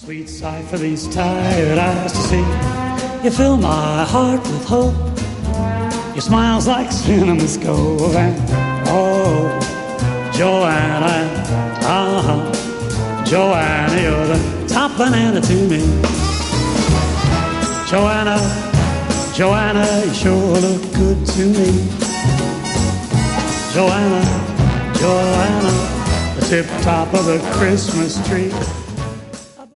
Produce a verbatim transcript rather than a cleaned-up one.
Sweet sight for these tired eyes to see. You fill my heart with hope. Your smile's like cinnamon stove. And oh, Joanna, uh-huh, Joanna, you're the top banana to me. Joanna, Joanna, you sure look good to me. Joanna, Joanna, the tip top of the Christmas tree.